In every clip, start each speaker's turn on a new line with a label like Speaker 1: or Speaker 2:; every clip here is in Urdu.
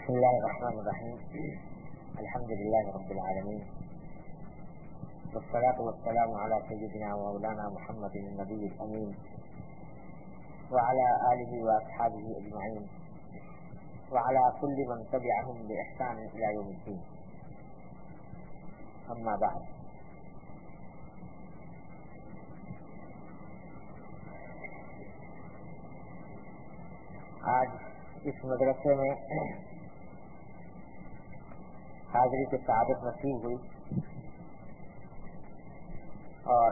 Speaker 1: بسم الله الرحمن الرحيم. الحمد لله رب العالمين، والصلاة والسلام على سيدنا ومولانا محمد النبي الأمين وعلى آله وأصحابه أجمعين وعلى كل من تبعهم بإحسان إلى يوم الدين. أما بعد، آج اس مدرسے میں حاضری کی سعادت نصیب ہوئی اور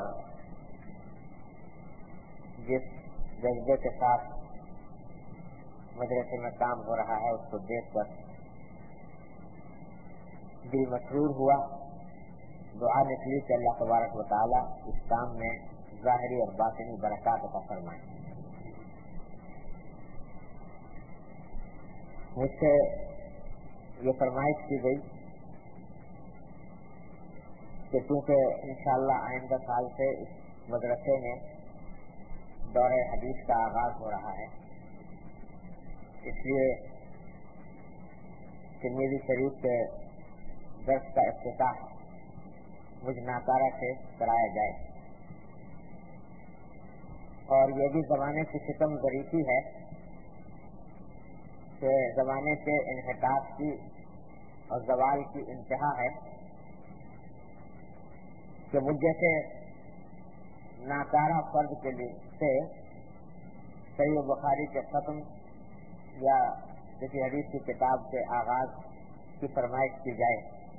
Speaker 1: جس جذبے کے ساتھ مدرسے میں کام ہو رہا ہے اس کو دیکھ کر دل مسرور ہوا. دعا نکلی کہ اللہ تبارک و تعالی اس کام میں ظاہری اور باطنی برکات عطا فرمائے. مجھ سے یہ فرمائش کی گئی کہ چونکہ انشاءاللہ آئندہ سال سے اس مدرسے میں دورہ حدیث کا آغاز ہو رہا ہے، اس لیے ترمذی شریف کے درس کا افتتاح مجھ ناکارہ سے کرایا جائے. اور یہ بھی زمانے کی ستم ظریفی ہے کہ زمانے کے انحطاط کی اور زوال کی انتہا ہے کہ مجھ جیسے ناکارہ فرد کے لیے سے صحیح بخاری کے ختم یا کسی حدیث کی کتاب کے آغاز کی فرمائش کی جائے.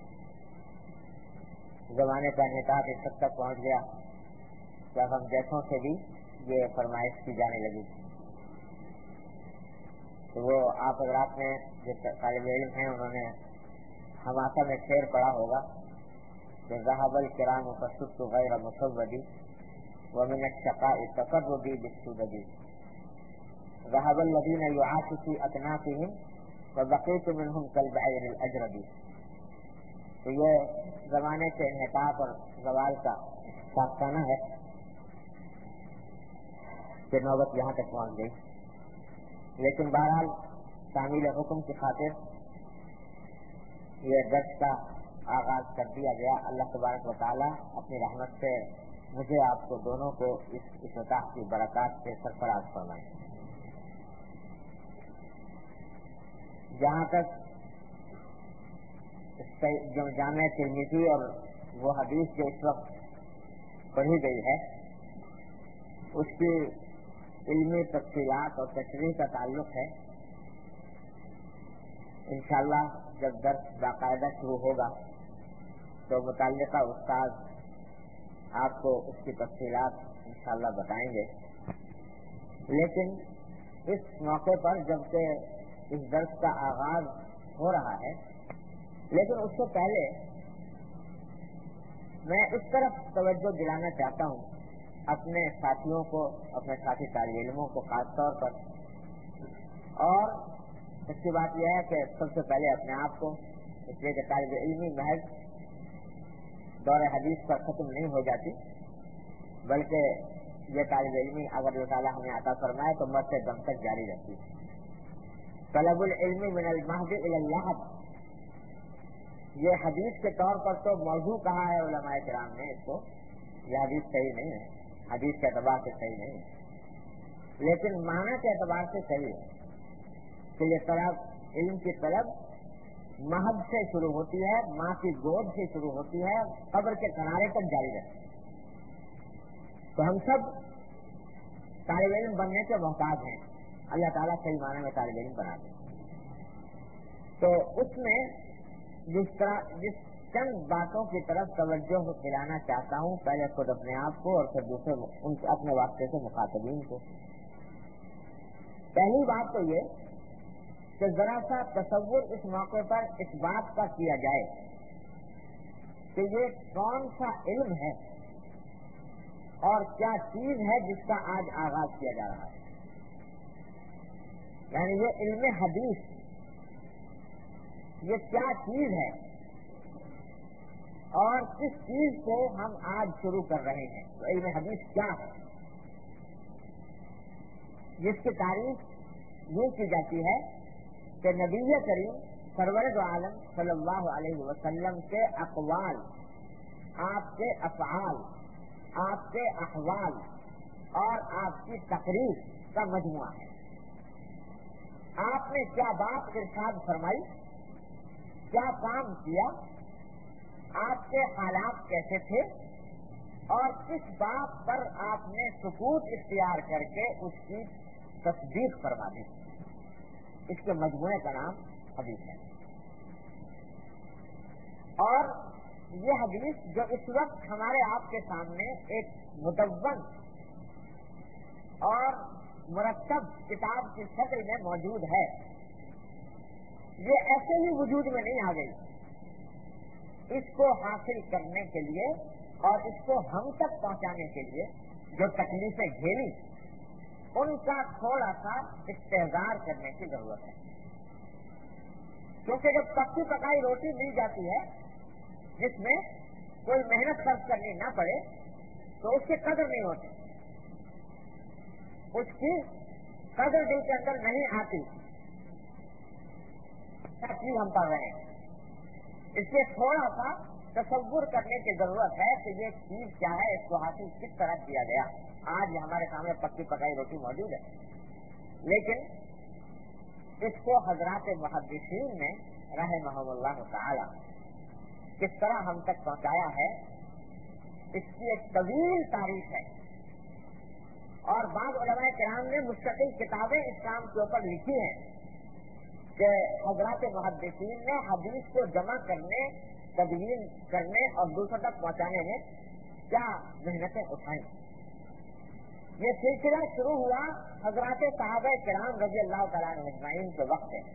Speaker 1: زمانے کا انحطاط اس حد تک پہنچ گیا کہ ہم جیسوں سے بھی یہ فرمائش کی جانے لگی. تو وہ آپ حضرات نے جو طالب علم ہیں انہوں نے حماسہ میں شعر پڑھا ہوگا کہ ذهب الكرام فصدت غیر مسودی ومن الشقاء تقربی بالسودی ذهب الذين يعاش في اکنافهم وبقيت منهم كالبعير الاجربی. تو یہ زمانے کے انحطاط اور زوال کا ساختانہ ہے کہ نوبت یہاں تک پہنچ گئی. لیکن بہرحال تعمیل حکم کی خاطر یہ درس کا آغاز کر دیا گیا. اللہ تبارک و تعالی اپنی رحمت سے مجھے آپ کو دونوں کو اس افتتاح کی برکات سے سرفراز فرمائے. جہاں تک جو جامع ترمذی اور وہ حدیث جو اس وقت پڑھی گئی ہے اس کی علمی تفصیلات اور تشریح کا تعلق ہے، انشاءاللہ جب درس باقاعدہ شروع ہوگا تو متعلقہ استاد آپ کو اس کی تفصیلات انشاءاللہ بتائیں گے. لیکن اس موقع پر جبکہ اس درس کا آغاز ہو رہا ہے، لیکن اس سے پہلے میں اس طرف توجہ دلانا چاہتا ہوں اپنے ساتھیوں کو، اپنے ساتھی طالب علموں کو خاص طور پر. اور اس کی بات یہ ہے کہ سب سے پہلے اپنے آپ کو، اس لیے کہ طالب علمی محض دور حدیث پر ختم نہیں ہو جاتی، بلکہ یہ طالب علمی اگر اللہ تعالیٰ ہمیں عطا فرمائے تو مرتے دم تک جاری رہتی ہے. طلب العلم من المہد الی اللحد، یہ حدیث کے طور پر تو موضوع کہا ہے علماء کرام نے اس کو، یہ حدیث صحیح نہیں ہے، حدیث کے اعتبار سے صحیح نہیں ہے، لیکن معنی کے اعتبار سے صحیح ہے کہ یہ طلب، علم کی طلب مہد سے شروع ہوتی ہے، ماں کی گود سے شروع ہوتی ہے، قبر کے کنارے تک جاری رہتی ہے. تو ہم سب طالب علم بننے کے محتاج ہیں، اللہ تعالیٰ صحیح معنی میں طالب علم بنا دے. تو اس میں جس چند باتوں کی طرف توجہ دلانا چاہتا ہوں، پہلے خود اپنے آپ کو اور پھر دوسرے اپنے واسطے سے مخاطبین کو. پہلی بات تو یہ کہ ذرا سا تصور اس موقع پر اس بات کا کیا جائے کہ یہ کون سا علم ہے اور کیا چیز ہے جس کا آج آغاز کیا جا رہا ہے. یعنی یہ علم حدیث یہ کیا چیز ہے اور کس چیز کو ہم آج شروع کر رہے ہیں. تو علم حدیث کیا ہے، جس کی تعریف یوں کی جاتی ہے کہ نبی کریم سرور دو عالم صلی اللہ علیہ وسلم کے اقوال، آپ کے افعال، آپ کے احوال اور آپ کی تقریر کا مجموعہ ہے۔ آپ نے کیا بات ارشاد فرمائی، کیا کام کیا، آپ کے حالات کیسے تھے اور کس بات پر آپ نے سکوت اختیار کر کے اس کی تصدیق فرما دی، اس کے مجموعے کا نام حدیث ہے۔ اور یہ حدیث جو اس وقت ہمارے آپ کے سامنے ایک مدون اور مرتب کتاب کی شکل میں موجود ہے، یہ ایسے ہی وجود میں نہیں آ گئی۔ اس کو حاصل کرنے کے لیے اور اس کو ہم تک پہنچانے کے لیے جو تکلیفیں جھیلی، ان کا تھوڑا سا استحضار کرنے کی ضرورت ہے۔ کیونکہ جب پکی پکائی روٹی مل جاتی ہے جس میں کوئی محنت خرچ کرنی نہ پڑے تو اس کی قدر نہیں ہوتی، اس کی قدر دل کے اندر نہیں آتی۔ کیا چیز ہم پڑھ رہے ہیں، اس لیے تھوڑا سا تصور کرنے کی ضرورت ہے کہ یہ چیز کیا ہے، اس کو حاصل کس طرح کیا گیا۔ آج ہمارے سامنے پکی پکائی روٹی موجود ہے، لیکن اس کو حضرات محدثین نے رحمہم اللہ تعالی کس طرح ہم تک پہنچایا ہے، اس کی ایک طویل تاریخ ہے۔ اور بعض علماء کرام نے مستقل کتابیں اسلام کے اوپر لکھی ہیں کہ حضرات محدثین نے حدیث کو جمع کرنے، تدوین کرنے اور دوسروں تک پہنچانے میں کیا محنتیں اٹھائیں۔ یہ سلسلہ شروع ہوا حضرات صحابہ کرام رضی اللہ تعالیٰ عنہ اجمعین کے وقت ہے،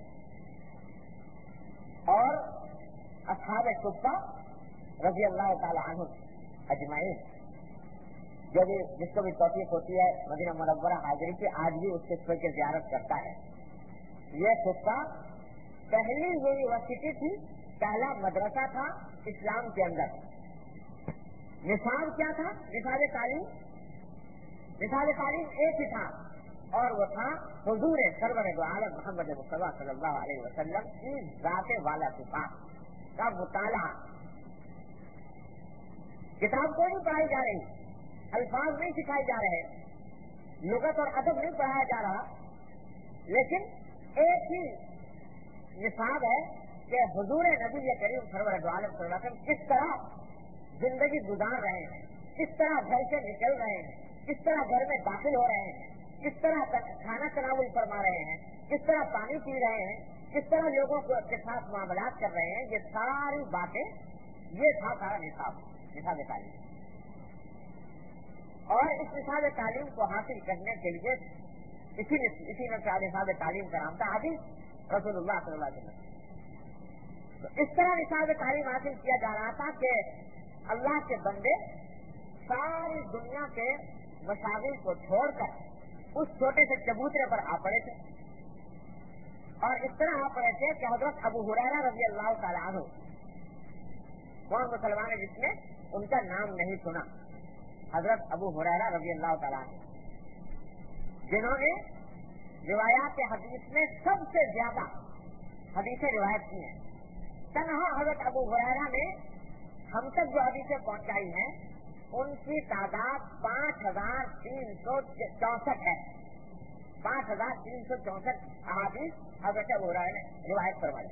Speaker 1: اور اصحاب صفہ رضی اللہ تعالیٰ عنہ اجمعین، جو بھی جس کو بھی توفیق ہوتی ہے مدینہ منورہ حاضری کی، آج بھی اس کے کی زیارت کرتا ہے۔ یہ صفہ پہلی یونیورسٹی تھی، پہلا مدرسہ تھا اسلام کے اندر۔ نصاب کیا تھا؟ نصاب تعلیم ایک ہی تھا، اور وہ تھا حضور سرور دو عالم محمد مصطفیٰ صلی اللہ علیہ وسلم کی ذات والا صفات کا مطالعہ۔ کتاب کو نہیں پڑھائی جا رہی، الفاظ نہیں سکھائے جا رہے، لغت اور ادب نہیں پڑھایا جا رہا، لیکن ایک ہی نصاب ہے کہ حضور نبی کریم سرور دو عالم صلی اللہ علیہ وسلم کس طرح زندگی گزار رہے ہیں، کس طرح گھر سے نکل رہے ہیں، کس طرح گھر میں داخل ہو رہے ہیں، کس طرح کھانا تناول فرما رہے ہیں، کس طرح پانی پی رہے ہیں، کس طرح لوگوں کے ساتھ معاملات کر رہے ہیں، یہ ساری باتیں، یہ تھا سارا نصاب تعلیم۔ اور اس نصاب تعلیم کو حاصل کرنے کے لیے اسی نصاب تعلیم کا نام تھا حدیث رسول اللہ صلی اللہ علیہ وسلم۔ تو اس طرح نصاب تعلیم حاصل کیا جا رہا تھا کہ اللہ کے بندے ساری دنیا کے مشاغل کو چھوڑ کر اس چھوٹے سے چبوترے پر آ پڑے تھے، اور اس طرح آ پڑے تھے کہ حضرت ابو ہریرہ رضی اللہ تعالیٰ عنہ، کون مسلمان ہے جس نے ان کا نام نہیں سنا؟ حضرت ابو ہریرہ رضی اللہ تعالیٰ عنہ، جنہوں نے روایات حدیث میں سب سے زیادہ حدیثیں روایت کی ہیں۔ تنہا حضرت ابو ہریرہ نے ہم تک جو حدیثیں پہنچائی ہیں ان کی تعداد 5364 ہے۔ 5364 احادیث حضرت ابو ہریرہ نے روایت فرمائی۔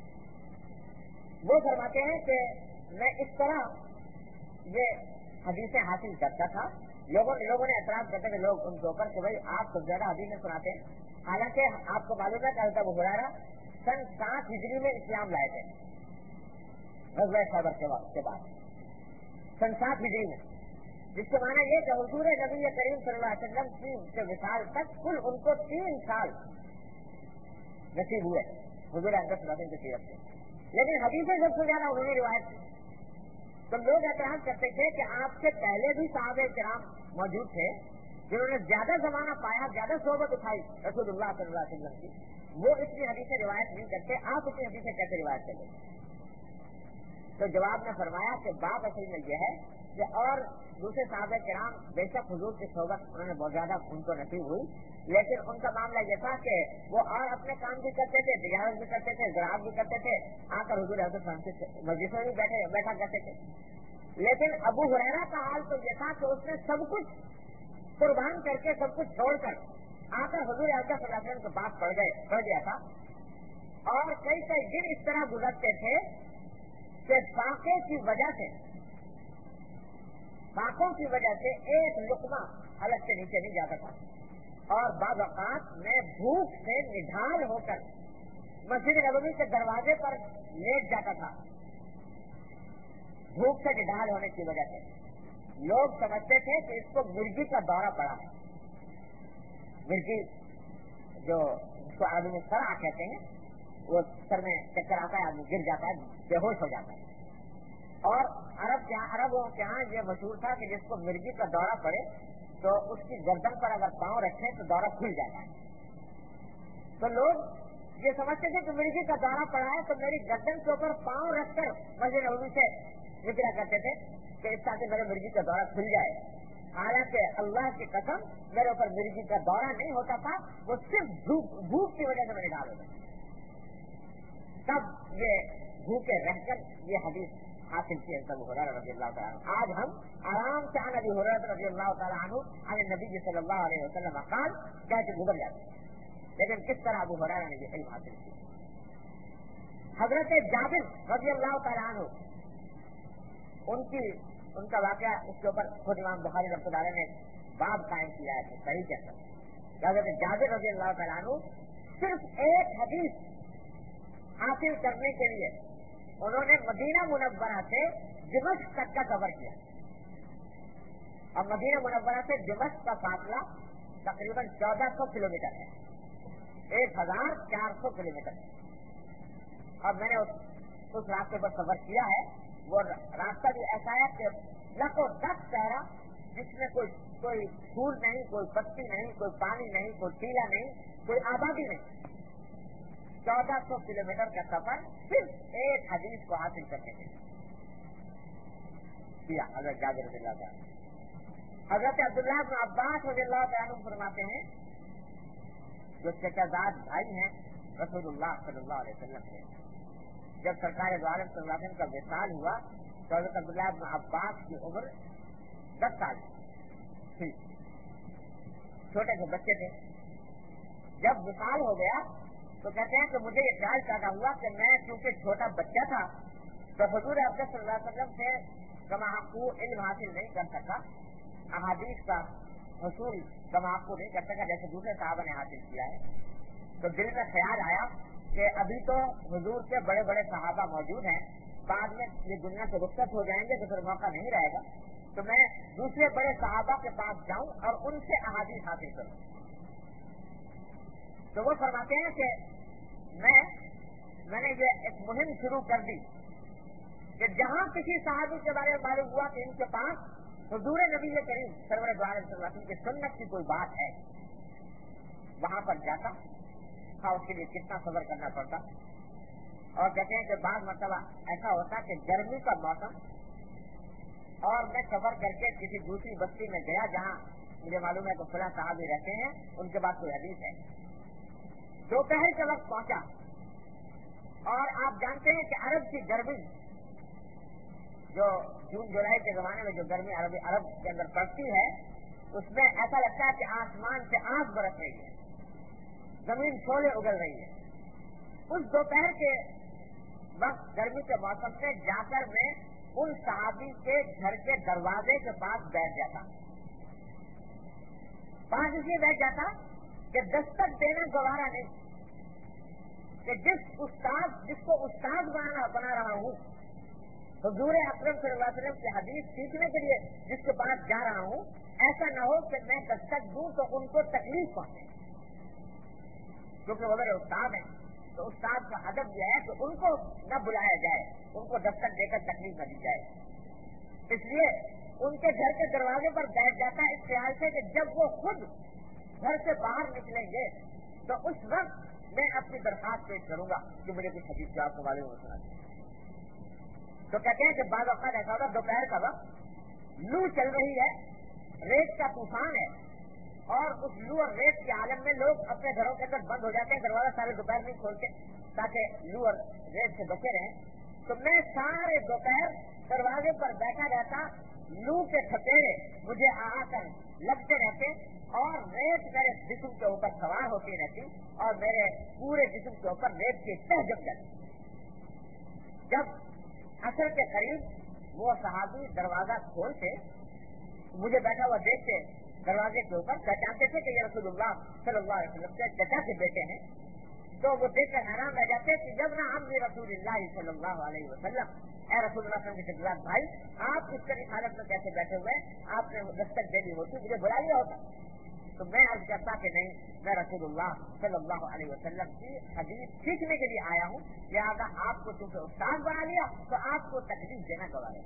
Speaker 1: وہ فرماتے ہیں کہ میں اس طرح یہ حدیثیں حاصل کرتا تھا، لوگوں نے اعتراض کرتے کہ لوگ ان کے اوپر کہ بھائی آپ سب زیادہ حدیثیں سناتے ہیں، حالانکہ آپ کو معلوم ہے کہ حضرت ابو ہریرہ سن 7 ہجری میں اسلام لائے تھے، غزوہ خیبر کے بعد سن 7 ہجری میں، جس کے معنی یہ کہ حضور نبی کریم صلی اللہ علیہ وسلم کی وصال تک کل ان کو 3 سال نصیب ہوئے حضور اقدس صلی اللہ علیہ وسلم کی سیرت سے، لیکن حدیثیں سب سے زیادہ انہوں نے روایت کی۔ تو لوگ اعتراض کرتے تھے کہ آپ سے پہلے بھی صحابہ کرام موجود تھے جنہوں نے زیادہ زمانہ پایا، زیادہ صحبت اٹھائی رسول اللہ صلی اللہ علیہ وسلم کی، وہ اتنی حدیثیں روایت نہیں کرتے، آپ اتنی حدیثیں کیسے روایت کرتے؟ تو جواب میں فرمایا کہ بات اصل میں یہ ہے کہ اور दूसरे साहब किराम बेशक हुजूर की सोबत उन्होंने बहुत ज्यादा उनको नसीब हुई, लेकिन उनका मामला ये था कि वो और अपने काम भी करते थे, तिजारत भी करते थे, ज़राअत भी करते थे, आकर हुजूर हज़रत मस्जिद में भी बैठा करते थे। लेकिन अबू हुरैरा का हाल तो ये था कि उसने सब कुछ कुर्बान करके, सब कुछ छोड़कर आकर हुजूर अक़रम सल्लल्लाहु अलैहि वसल्लम के पास पड़ गया था। और कई कई दिन इस तरह गुजरते थे कि फाके की वजह से, फाकों की वजह से एक लुकमा हलक से नीचे नहीं जाता था, और बाद औक़ात में भूख से निढाल होकर मस्जिद नबवी के दरवाजे पर लेट जाता था। भूख से निढाल होने की वजह से लोग समझते थे कि इसको मिर्गी का दौरा पड़ा है। मिर्गी जो इसको अरबी में सरा कहते हैं, वो सर में चक्कर आता है, आदमी गिर जाता है, बेहोश हो जाता है। और अरबों के यहाँ ये मशहूर था कि जिसको मिर्गी का दौरा पड़े तो उसकी गर्दन पर अगर पांव रखें तो दौरा खुल जाता है। तो लोग ये समझते थे कि मिर्गी का दौरा पड़ा है तो मेरी गर्दन के ऊपर पांव रखकर मस्जिद नबवी से निकला करते थे कि इस ताकि मेरे मिर्गी का दौरा खुल जाए। हालांकि अल्लाह की कसम मेरे ऊपर मिर्गी का दौरा नहीं होता था, वो सिर्फ भूख की वजह से मैंने डाल होता। तब ये भूखे रहकर ये हदीस हासिल की है अबू हुरैरा रज़ियल्लाहु तआला अन्हु। आज हम आराम से अन अबी हुरैरा रज़ियल्लाहु तआला अन्हु अन नबी सल्लल्लाहु अलैहि वसल्लम क़ाल कहते गुजर जाते हैं। लेकिन किस तरह अबू हुरैरा ने ये इल्म हासिल किया? हजरत जाबिर रज़ियल्लाहु तआला अन्हु, उनका वाक़या, उसके ऊपर खुद इमाम बुखारी रहमतुल्लाह ने बाब कायम किया है सही के अंदर। हजरत जाबिर रज़ियल्लाहु तआला अन्हु सिर्फ एक हदीस हासिल करने के लिए उन्होंने मदीना मुनव्वरा से दिमश्क तक का सफर किया। और मदीना मुनव्वरा से दिमश्क का फासला तकरीबन 1400 किलोमीटर है, 1400 किलोमीटर। और मैंने उस रास्ते पर सफर किया है। वो रास्ता भी ऐसा है कि लको दस सहरा, जिसमें कोई फूल नहीं, कोई पत्ती नहीं, कोई पानी नहीं, कोई टीला नहीं, कोई आबादी नहीं। 1400 किलोमीटर का सफर सिर्फ एक हदीस को हासिल करने के लिए किया हजरत जाबिर रज़ियल्लाहु तआला। हजरत अब्दुल्लाह इब्न अब्बास रज़ियल्लाहु तआला अन्हु फरमाते हैं, जो चचाजाद भाई हैं रसूलुल्लाह सल्लल्लाहु अलैहि वसल्लम के, जब सरकार दो आलम सल्लल्लाहु अलैहि वसल्लम का विसाल हुआ तो हजरत अब्दुल्लाह इब्न अब्बास की उम्र 10 साल थी, छोटे से बच्चे थे। जब विसाल हो गया तो कहते हैं कि मुझे ये ख्याल पैदा हुआ कि मैं क्योंकि छोटा बच्चा था तो हुजूर अक़रम सल्लल्लाहु अलैहि वसल्लम से कमाहू इल्म हासिल नहीं कर सका, अहादीस का हुसूल कमाहू नहीं कर सका जैसे दूसरे साहबा ने हासिल किया है। तो दिल में ख्याल आया कि अभी तो हुजूर के बड़े बड़े सहाबा मौजूद हैं, बाद में ये दुनिया से रुखसत हो जाएंगे तो फिर मौका नहीं रहेगा, तो मैं दूसरे बड़े सहाबा के पास जाऊं और उनसे अहादीस हासिल करूं। तो वो फरमाते हैं कि मैंने ये एक मुहिम शुरू कर दी कि जहां किसी सहाबी के बारे में मालूम हुआ कि इनके पास हुजूर नबी करीम सरवर दो आलम सल्लल्लाहु अलैहि वसल्लम की सुन्नत की कोई बात है, वहां पर जाता था। उसके लिए कितना सब्र करना पड़ता। और कहते हैं कि बाद मरतबा ऐसा होता कि गर्मी का मौसम और मैं सफर करके किसी दूसरी बस्ती में गया जहां मुझे मालूम है कि फला साहबी रहते हैं, उनके पास कोई हदीस है। दोपहर के वक्त पहुंचा और आप जानते हैं कि अरब की गर्मी, जो जून जुलाई के जमाने में जो गर्मी अरब के अंदर पड़ती है, उसमें ऐसा लगता है कि आसमान से आग बरस रही है, जमीन शोले उगल रही है। उस दोपहर के वक्त गर्मी के मौसम में जाकर मैं उन सहाबी के घर के दरवाजे के पास बैठ जाता। पास इसलिए बैठ जाता कि दस्तक देना गवारा नहीं, कि जिसको उस्ताद बना रहा हूँ, हुजूर अकरम सल्लल्लाहु अलैहि वसल्लम की हदीस सीखने के लिए जिसके पास जा रहा हूँ, ऐसा न हो कि मैं दस्तक दूं तो उनको तकलीफ पहुंचे, क्योंकि वो मेरे उस्ताद हैं। तो उस्ताद का अदब यह है कि उनको न बुलाया जाए, उनको दस्तक देकर तकलीफ न दी जाए। इसलिए उनके घर के दरवाजे पर बैठ जाता है इस ख्याल से कि जब वो खुद घर से बाहर निकलेंगे तो उस वक्त मैं अपनी दरखास्त पेश करूंगा कि मुझे कुछ हदीस आपको वाले में सुना। तो कहते हैं कि बाद औक़ात ऐसा होता दोपहर का वक्त لو چل رہی ہے، ریت کا طوفان ہے، اور اس لو اور ریت کے عالم میں لوگ اپنے گھروں کے اندر بند ہو جاتے ہیں، دروازہ سارے دوپہر نہیں کھولتے تاکہ لو اور ریت سے بچے رہیں. تو میں سارے دوپہر دروازے پر بیٹھا رہتا، لو کے تھپیڑے مجھے آ کر لگتے رہتے اور ریت میرے جسم کے اوپر سوار ہوتی رہتی اور میرے پورے جسم کے اوپر ریت کی تہ جم جاتی. جب عصر کے قریب وہ صحابی دروازہ کھولتے، مجھے بیٹھا ہوا دیکھتے دروازے کے اوپر، پہچانتے تھے کہ یہ رسول اللہ صلی اللہ علیہ وسلم کے چچا کے بیٹے ہیں. تو وہ دیکھ کر حیران رہ جاتے کہ جب نہ ہم رسول اللہ صلی اللہ علیہ وسلم، اے رسول اللہ صلی اللہ علیہ وسلم بھائی، آپ اس طرح حالت میں کیسے بیٹھے ہوئے؟ آپ نے دستک دینی ہوتی، مجھے بلا لیا ہوتا. تو میں عرض کرتا کہ نہیں، میں رسول اللہ صلی اللہ علیہ وسلم کی حدیث سیکھنے کے لیے آیا ہوں، لہٰذا آپ کو چونکہ استاد بنا لیا تو آپ کو تکلیف دینا گوارا.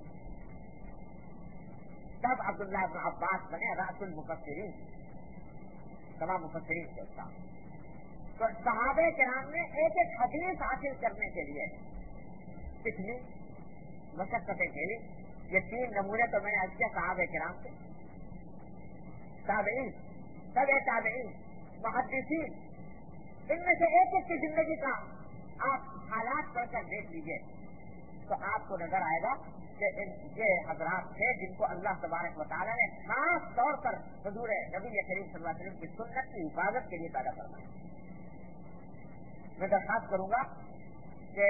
Speaker 1: تب عبداللہ ابن عباس بنے رأس المفسرین، تمام مفسرین کے استاد. تو صحابہ کرام نے ایک ایک حدیث حاصل کرنے کے لیے کتنی مشقتیں کھیلی. یہ 3 نمونے تو میں نے عرض کیا صحابہ کرام سے. تابعین، تبع تابعین، محدثین، ان میں سے ایک ایک کی زندگی کا آپ حالات پڑھ کر دیکھ لیجئے تو آپ کو نظر آئے گا کہ یہ حضرات تھے جن کو اللہ تبارک و تعالیٰ نے خاص طور پر حضور نبی کریم صلی اللہ علیہ وسلم کی سنت کی حفاظت کے لیے پیدا فرمایا. میں درخواست کروں گا کہ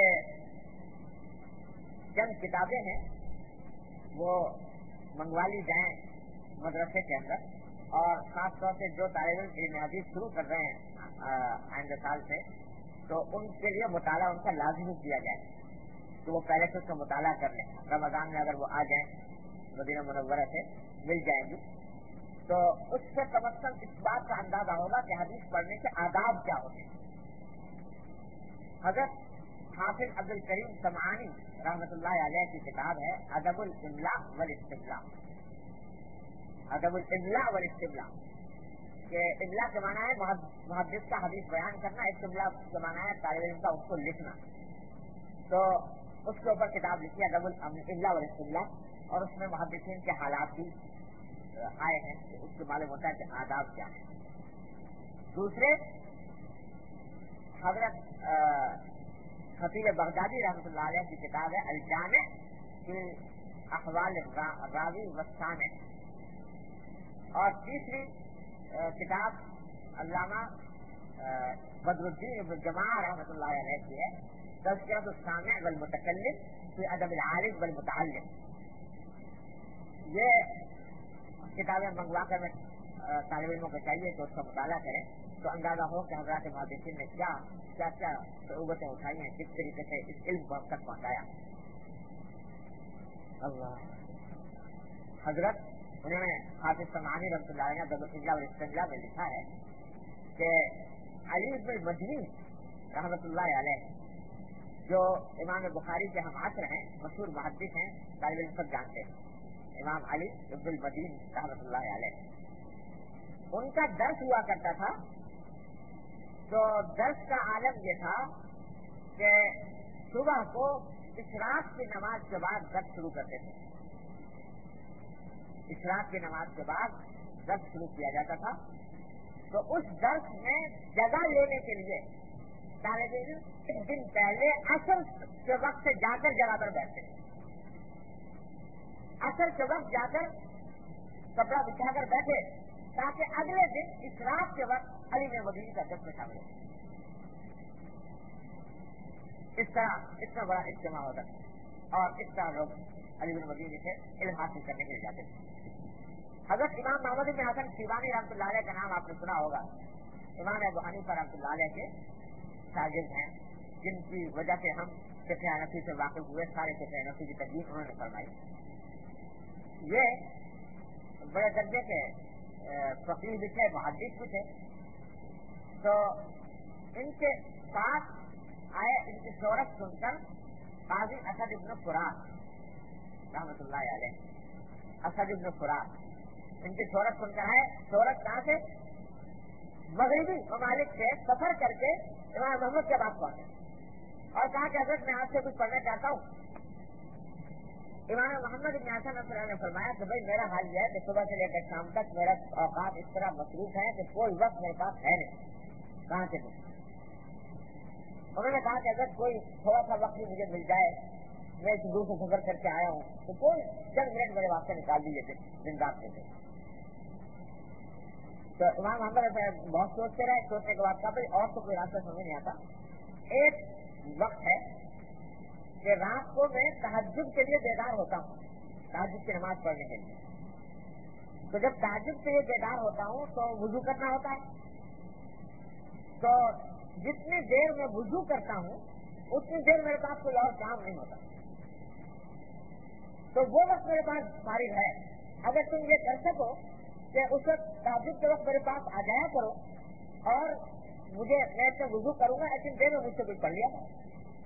Speaker 1: چند کتابیں ہیں وہ منگوا لی جائیں مدرسے کے اندر، اور خاص طور سے جو طالب علم حدیث شروع کر رہے ہیں آئندہ سال سے، تو ان کے لیے مطالعہ ان کا لازمی کیا جائے کہ وہ پہلے سے اس کا مطالعہ کر لیں. رمضان میں اگر وہ آ جائیں مدینہ منورہ سے مل جائیں گی تو اس سے کم از کم اس بات کا اندازہ ہوگا کہ حدیث پڑھنے کے آداب کیا ہوتے ہیں. حضرت حافظ عبد الکریم سمعانی رحمۃ اللہ علیہ کی کتاب ہے ادب الاملاء والاستملاء. ادب الاملاء والاستملاء کہ املاء کے معنی ہے محدث کا حدیث بیان کرنا، استملاء کے معنی ہے طالب علم کا اس کو لکھنا. تو اس کے اوپر کتاب لکھی ہے ادب الاملاء والاستملاء، اور اس میں محدثین کے حالات بھی آئے ہیں، اس سے معلوم ہوتا ہے کہ آداب کیا ہے. دوسرے حضرت خطیب بغدادی رحمۃ اللہ علیہ کی کتاب ہے الجامع فی احوال الراوی والسامع. اور تیسری کتاب علامہ بدر الدین ابن جماعہ رحمۃ اللہ علیہ کی ہے تذکرۃ السامع والمتکلم فی ادب العالم والمتعلم. یہ کتابیں منگوا کر میں طالب علموں کو چاہیے کہ اس کا مطالعہ کریں تو اندازہ ہو کہ حضرات محدثین نے کیا کیا کیا صعوبتیں اٹھائی ہیں، کس طریقے سے اس علم کو ہم تک پہنچایا. اللہ حضرت انہوں نے حافظ سمعانی رحمۃ اللہ علیہ ادب الاملاء والاستملاء میں لکھا ہے کہ علی بن المدینی رحمۃ اللہ علیہ جو امام بخاری کے ہم عصر ہیں، مشہور محدث ہیں، طالب علم سب جانتے ہیں، امام علی بن المدینی رحمۃ اللہ علیہ، ان کا درس ہوا کرتا تھا. تو درس کا عالم یہ تھا کہ صبح کو اشراق کی نماز کے بعد درس شروع کرتے تھے. اشراق کی نماز کے بعد درس شروع کیا جاتا تھا. تو اس درس میں جگہ لینے کے لیے طالب علم ایک دن پہلے عصر کے وقت سے جا کر جگہ پر بیٹھتے تھے. عصر کے وقت جا کر کپڑا بچھا کر بیٹھے تاکہ اگلے دن اشراق کے وقت علی بن مدینی کا درس میں شامل ہو. اس طرح اتنا بڑا اجتماع ہوتا تھا اور اس طرح لوگ علی بن مدینی سے علم حاصل کرنے کے لیے جاتے تھے. حضرت امام محمد بن حسن شیبانی رحمۃ اللہ علیہ کا نام آپ نے سنا ہوگا. امام ابو حنیفہ رحمۃ اللہ علیہ کے شاگرد ہیں، جن کی وجہ سے ہم فقہ حنفی سے واقف ہوئے. سارے فقہ حنفی کی تدوین انہوں نے فرمائی. یہ بڑے درجے کے فقیہ بھی تھے، محدث بھی تھے. تو ان کے پاس آئے، ان کی شہرت سن کر قاضی اسد ابن فرات رحمۃ اللہ علیہ، اسد ابن فرات ان کی شہرت سن کر آئے. شہرت کہاں سے؟ مغربی ممالک سے سفر کر کے امام محمد کے پاس پہنچے اور کہا کہ حضرت میں آپ سے کچھ پڑھنا چاہتا ہوں. امام محمد بن حسن رحمۃ اللہ نے فرمایا کہ بھائی میرا حال یہ ہے کہ صبح سے لے کر شام تک میرا اوقات اس طرح مصروف ہے کہ کوئی وقت میرے پاس ہے نہیں، کہاں سے دوں؟ انہوں نے کہا کہ اگر کوئی تھوڑا سا وقت بھی مجھے مل جائے، میں اس دور سے سفر کر کے آیا ہوں، تو کوئی چند منٹ میرے واسطے نکال دیجیے دن رات سے۔ تو امام محمد بہت سوچتے رہے، سوچنے کے بعد کہا بھائی اور تو کوئی راستہ سمجھ نہیں آتا، ایک وقت ہے کہ رات کو میں تہجد کے لیے بیدار ہوتا ہوں، تہجد کی نماز پڑھنے کے لیے۔ تو جب تہجد کے لیے بیدار ہوتا ہوں تو وضو کرنا ہوتا ہے، تو جتنی دیر میں وضو کرتا ہوں اتنی دیر میرے پاس کوئی اور کام نہیں ہوتا، تو وہ وقت میرے پاس فارغ ہے۔ اگر تم یہ کر سکو کہ اس وقت تہجد کے وقت میرے پاس آ جایا کرو اور مجھے میں سے وضو کروں گا، لیکن دیر میں مجھ سے کچھ پڑھ لیا تھا۔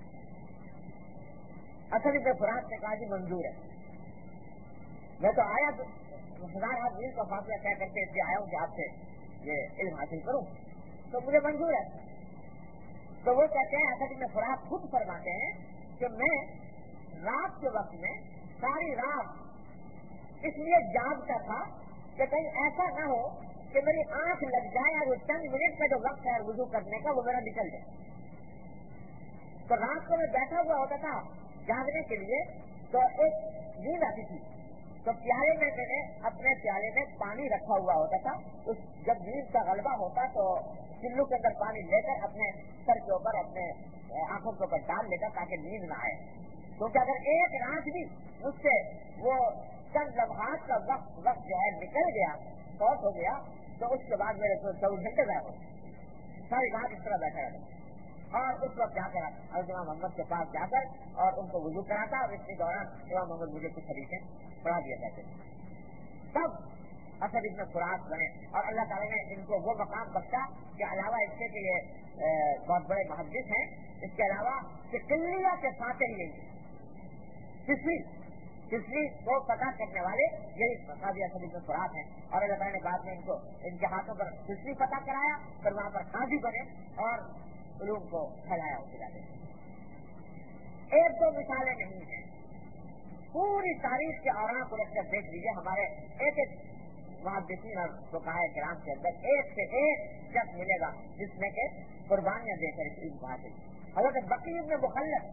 Speaker 1: اصل ابن فرات نے کہا جی منظور ہے، میں تو آیا 1000 میل کا فاصلہ طے کر کے اس لیے آیا ہوں کہ آپ سے یہ علم حاصل کروں، تو مجھے منظور ہے۔ تو وہ کہتے ہیں اصل ابن فرات خود فرماتے ہیں کہ میں رات کے وقت میں ساری رات اس لیے جاگتا تھا کہ کہیں ایسا نہ ہو کہ میری آنکھ لگ جائے اور وہ چند منٹ کا جو وقت ہے وضو کرنے کا وہ میرا نکل جائے۔ تو رات کو میں بیٹھا ہوا ہوتا تھا جاگنے کے لیے، تو ایک نیند آتی تھی، تو پیالے میں میں نے اپنے پیالے میں پانی رکھا ہوا ہوتا تھا، جب نیند کا غلبہ ہوتا تو چلو کے اندر پانی لے کر اپنے سر کے اوپر اپنے آنکھوں کے اوپر ڈال لیتا تاکہ نیند نہ آئے، کیونکہ اگر ایک رات بھی مجھ سے وہ چند لمحات کا وقت جو ہے نکل گیا، فوت ہو گیا، تو اس کے بعد میرے 24 گھنٹے ضائع ہو گئے، ساری رات اس طرح بیٹھا رہتا۔ اور اس وقت جا کر حضرت امام محمد کے پاس جا کر اور ان کو وضو کراتا، اور اس کے دوران امام محمد مجھے کچھ حدیثیں پڑھا دیا کرتے تھے۔ تب اسد ابن فرات بنے اور اللہ تعالیٰ نے ان کو وہ مقام بخشا کہ علاوہ اس کے کہ یہ بہت بڑے محدث ہیں، اس کے علاوہ کہ قلیہ کے فاتح ہی نہیں، تسلی کو پتہ کرنے والے یہی قاضی اسد ابن فرات ہیں، اور اللہ تعالیٰ نے بعد میں ان کو ان کے ہاتھوں پر تسلی پتہ کرایا، پھر وہاں پر قاضی بنے اور علوم کو پھیلایا اس علاقے میں۔ ایک دو مثالیں نہیں ہیں، پوری تاریخ کے اوراق کو رکھ کر دیکھ لیجیے، ہمارے ایک ایک محدثین اور فقہاء کرام کے اندر ایک سے ایک شخص ملے گا جس میں کہ قربانیاں دے کر اس علم کو حاصل۔ حضرت بقی ابن مخلد،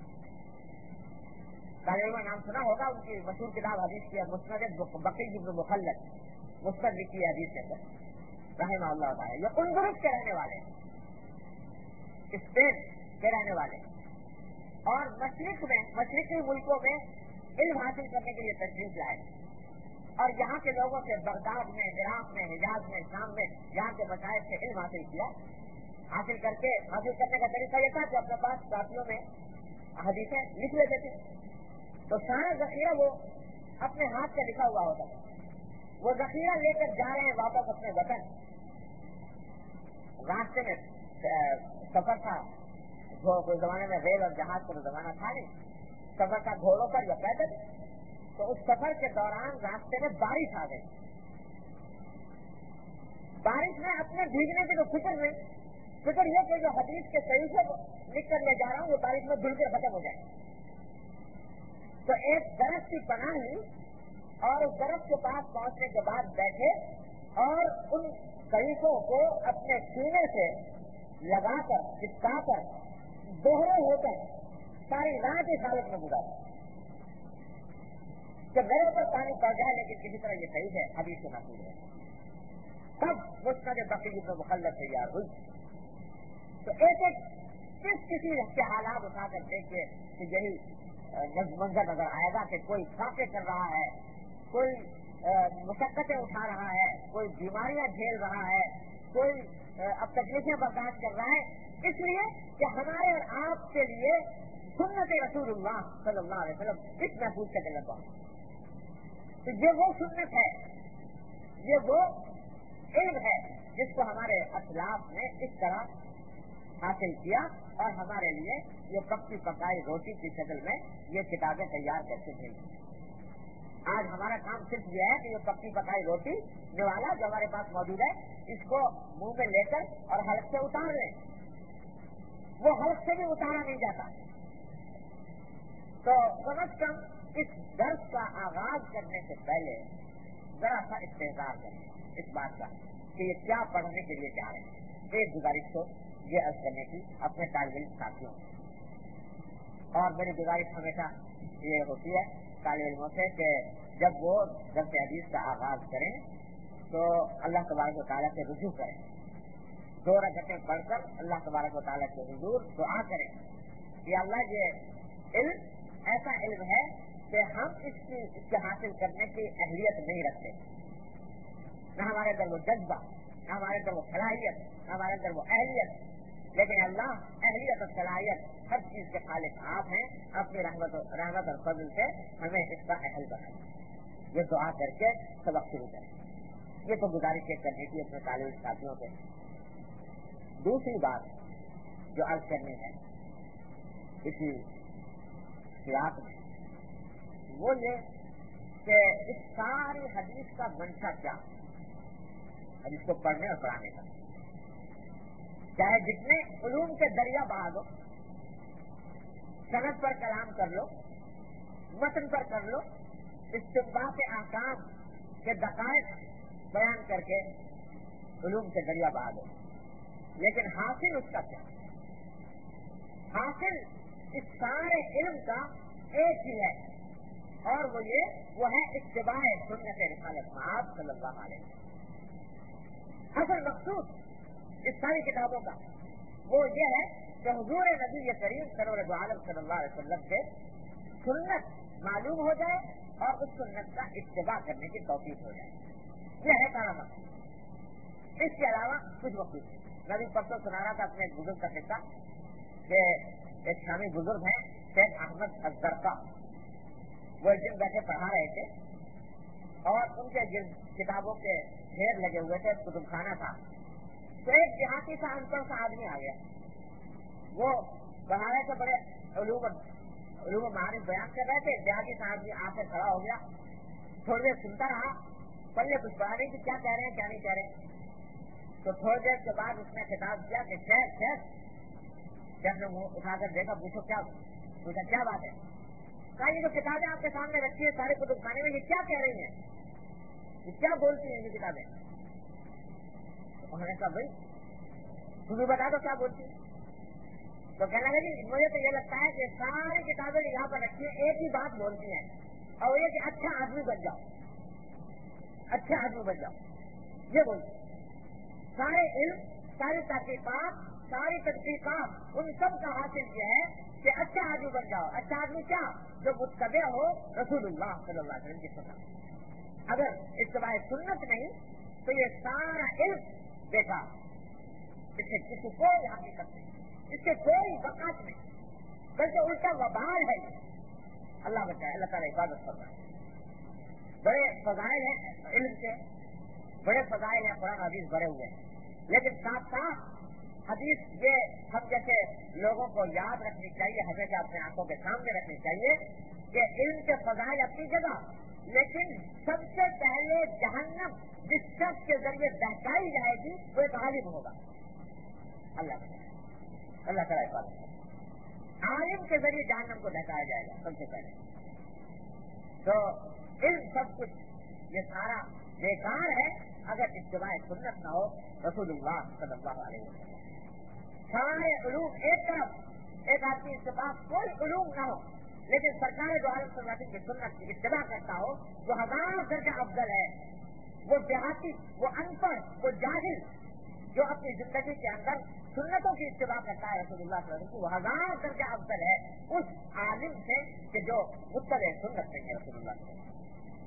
Speaker 1: طالبہ نام سنا ہوگا، ان کی مشہور کتاب حدیث کی مسند بقی ابن مخلد، مسند لکھی ہے حدیث کے اندر رحمہ اللہ تعالیٰ۔ یہ اندلس کے رہنے والے ہیں، اسپین کے رہنے والے، اور مشرقی ملکوں میں علم حاصل کرنے کے لیے تشریف لائے، اور یہاں کے لوگوں سے بغداد میں، عراق میں، حجاز میں، شام میں یہاں کے مشائخ سے علم حاصل کیا۔ حاصل کرنے کا طریقہ یہ تھا کہ اپنے پاس کاپیوں میں حدیثیں لکھ لیتے تھے، تو سارا ذخیرہ وہ اپنے ہاتھ سے لکھا ہوا ہوتا تھا، وہ ذخیرہ لے کر جا رہے ہیں واپس اپنے وطن۔ راستے میں سفر تھا، کوئی زمانے میں ریل اور جہاز کا زمانہ تھا نہیں، سفر تھا گھوڑوں پر یا پیدل، تو اس سفر کے دوران راستے میں بارش آ گئی۔ بارش میں اپنے بھیگنے کی تو فکر نہیں، فکر یہ کہ جو حدیث کے صحیح سے لکھ کر لے جا رہا ہوں وہ بارش میں دھل کے ختم ہو جائے۔ تو ایک درخت کی پناہ لی اور اس درخت کے پاس پہنچنے کے بعد بیٹھے اور ان صحیفوں کو اپنے سینے سے لگا کر چپکا کر دوہرے ہو کر ساری رات اس حالت میں گزارا کہ میرے اوپر پانی پڑ جائے لیکن کسی طرح یہ صحیح ہے، حدیث سے محفوظ ہے۔ تب مسند بقی ابن مخلد تیار ہوئی۔ تو ایک ایک کسی کے حالات اٹھا کر دیکھیے کہ یہی منظر نظر آئے گا کہ کوئی فاقے کر رہا ہے، کوئی مشقتیں اٹھا رہا ہے، کوئی بیماریاں جھیل رہا ہے، کوئی اب تکلیفیں برداشت کر رہا ہے، اس لیے کہ ہمارے اور آپ کے لیے سنت رسول اللہ صلی اللہ علیہ وسلم اس محفوظ کا دل بہت۔ تو یہ وہ سنت ہے، یہ وہ علم ہے جس کو ہمارے اسلاف نے اس طرح حاصل کیا اور ہمارے لیے یہ پکی پکائی روٹی کی شکل میں یہ کتابیں تیار کرتے تھے۔ آج ہمارا کام صرف یہ ہے کہ یہ پکی پکائی روٹی نوالا جو ہمارے پاس موجود ہے اس کو منہ میں لے کر اور حلق سے اتار لیں، وہ حلق سے بھی اتارا نہیں جاتا، تو کم از کم اس درس کا آغاز کرنے سے پہلے ذرا سا استحضار کریں اس بات کا کہ یہ کیا پڑھنے کے لیے جا رہے ہیں. ایک گزارش کو یہ عرض کرنے کی اپنے طالب علم ساتھیوں اور میری گزارش ہمیشہ یہ ہوتی ہے طالب علموں سے کہ جب وہ درس حدیث کا آغاز کریں تو اللہ تبارک و تعالیٰ سے رجوع کریں, 2 رکعتیں پڑھ کر اللہ تبارک و تعالیٰ کے حضور دعا کریں کہ اللہ یہ علم ایسا علم ہے کہ ہم اس کے حاصل کرنے کی اہلیت نہیں رکھتے, نہ ہمارے اندر وہ جذبہ, نہ ہمارے اندر وہ صلاحیت, نہ ہمارے اندر وہ اہلیت, لیکن اللہ اہلیت اور صلاحیت ہر چیز کے خالق آپ ہیں, اپنی رحمت اور فضل سے ہمیں اس کا اہل بنائیں. یہ دعا کر کے سبق شروع کریں. یہ تو گزارش کرنے کی اپنے طالب ساتھیوں سے. دوسری بات جو عرض کرنی ہے اسی سیاق میں وہ یہ کہ اس ساری حدیث کا منشا کیا ہے, حدیث کو پڑھنے اور پڑھانے کا. چاہے جتنے علوم کے دریا بہا دو, سند پر کلام کر لو, متن پر کر لو, استنباط احکام کے دقائق بیان کر کے علوم کے دریا بہا دو, لیکن حاصل اس کا کیا؟ حاصل اس سارے علم کا ایک ہی ہے, اور وہ ہے اتباع سنت رسالت مآب صلی اللہ علیہ وسلم. اصل مقصود اس ساری کتابوں کا وہ یہ ہے کہ حضور نبی کریم سرور عالم صلی اللہ علیہ وسلم سے سنت معلوم ہو جائے اور اس سنت کا اتباع کرنے کی توفیق ہو جائے. یہ ہے سارا مقصود. اس کے علاوہ کچھ مقصود نہیں. نبی پرسوں سنا رہا تھا اپنے ایک بزرگ کا قصہ کہ ایک شامی بزرگ ہیں شیخ احمد الزرقا, وہ ایک دن بیٹھے پڑھا رہے تھے اور ان کے کتابوں کے ڈھیر لگے ہوئے تھے, کتب خانہ تھا. تو ایک دیہاتی سا ان پڑھ سا آدمی آ گیا, وہ پڑھا رہے تھے, بڑے علوم و معارف بیان کر رہے تھے. دیہاتی سا آدمی آ کر کھڑا ہو گیا, تھوڑی دیر سنتا رہا, پہلے کچھ پڑھا نہیں کہ کیا کہہ رہے ہیں کیا نہیں کہہ رہے. تو تھوڑی دیر کے بعد اس نے خطاب کیا کہ شیخ نے منہ اٹھا کر دیکھا, پوچھا کیا بات ہے؟ کہا یہ جو کتابیں آپ کے سامنے رکھی ہے سارے کتب خانے میں, یہ کیا کہہ رہی ہیں, یہ کیا بولتی ہیں یہ کتابیں؟ انہوں نے کہا بھائی تم بتا دو کیا بولتی ہیں. تو کہنے لگی مجھے تو یہ لگتا ہے کہ ساری کتابیں یہاں پر رکھی ہیں ایک ہی بات بولتی ہیں, اور یہ کہ اچھا آدمی بن جاؤ, اچھا آدمی بن جاؤ, یہ بولتی. سارے علم, ساری تحقیقات, ساری تحقیقات ان سب کا حاصل یہ ہے کہ اچھا آدمی بن جاؤ. اچھا آدمی کیا؟ جو متبع ہو رسول اللہ صلی اللہ علیہ وسلم کی سنت. اگر اتباع سنت نہیں تو یہ سارا علم بیکار, اس سے کسی کوئی حقیقت نہیں, اس کے کوئی وقت نہیں, بلکہ الٹا وبال ہے. اللہ بچائے, اللہ تعالیٰ حفاظت فرمائے. بڑے فضائل ہیں علم کے, بڑے فضائل ہیں, قرآن حدیث بھرے ہوئے ہیں, لیکن ساتھ ساتھ حدیث یہ ہم جیسے لوگوں کو یاد رکھنی چاہیے, ہمیشہ اپنے آنکھوں کے سامنے رکھنی چاہیے کہ علم کے فضائل اپنی جگہ, لیکن سب سے پہلے جہنم جس شخص کے ذریعے بہکائی جائے گی وہ ایک عالم ہوگا. اللہ تعالیٰ حفاظت. عالم کے ذریعے جہنم کو بہکایا جائے گا سب سے پہلے. تو علم سب کچھ یہ سارا بیکار ہے اگر اتباع سنت نہ ہو رسول اللہ صلی اللہ علیہ وسلم. سارے علوم ایک طرف, ایک آدمی اس کے پاس کوئی علوم نہ ہو لیکن سرکار دو عالم صلی اللہ علیہ وسلم کی سنت کی اتباع کرتا ہو جو 1000 درجہ افضل ہے. وہ دیہاتی, وہ ان پڑھ, وہ جاہل جو اپنی زندگی کے اندر سنتوں کی اتباع کرتا ہے رسول اللہ صلی اللہ علیہ وسلم کی, وہ 1000 درجہ افضل ہے اس عالم سے کہ جو متبع سنت نہیں ہے رسول اللہ صلی اللہ علیہ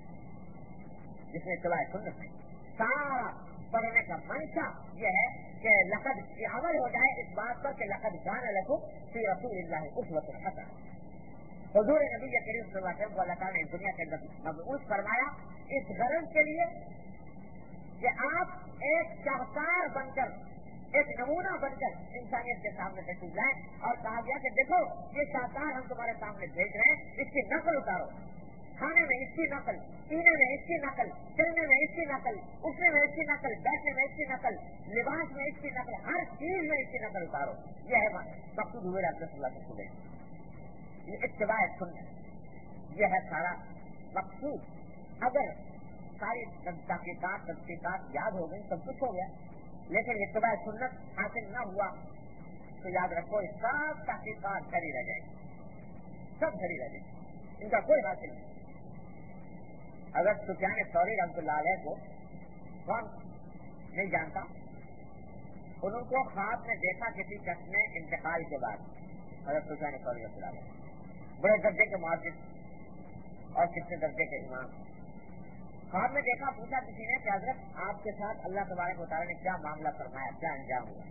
Speaker 1: وسلم, جس نے اتباع سنت نہیں. سارا پڑھنے کا منشا یہ ہے کہ لقد یہ عمل ہو جائے اس بات پر کہ لقد کان لکم فی رسول اللہ اسوۃ حسنہ. حضور نبی کریم صلی اللہ علیہ وسلم کو اللہ تعالیٰ نے دنیا کے اندر مبعوث فرمایا اس غرض کے لیے کہ آپ ایک شاہکار بن کر, ایک نمونہ بن کر انسانیت کے سامنے تشریف لائیں. اور کہا گیا کہ دیکھو یہ شاہکار ہم تمہارے سامنے بھیج رہے ہیں, اس کی نقل اتارو. کھانے میں اس کی نقل, پینے میں اس کی نقل, چلنے میں اس کی نقل, اٹھنے میں اس کی نقل, بیٹھنے میں اس کی نقل, لباس میں اس کی نقل, ہر چیز میں اس کی نقل اتارو. یہ ہے مقصود ہوئے رسول اللہ صلی اللہ علیہ وسلم. یہ اتباع سنت, یہ ہے سارا مقصود. اگر ساری تحقیقات یاد ہو گئی سب کچھ ہو گیا, لیکن اتباع سنت حاصل نہ ہوا تو یاد رکھو سب تحقیقات کری رہ جائیں گی, سب کھڑی رہ جائیں گی, ان کا کوئی حاصل نہیں. اگر سفیان ثوری رحمۃ اللہ علیہ کو کون نہیں جانتا, ان کو خواب میں دیکھا کسی شخص نے انتقال کے بعد. حضرت سفیان ثوری رحمۃ اللہ علیہ بڑے درجے کے محدث اور کتنے درجے کے امام, خواب میں دیکھا, پوچھا کسی نے کہ حضرت آپ کے ساتھ اللہ تبارک و تعالیٰ نے کیا معاملہ فرمایا, کیا انجام ہوا؟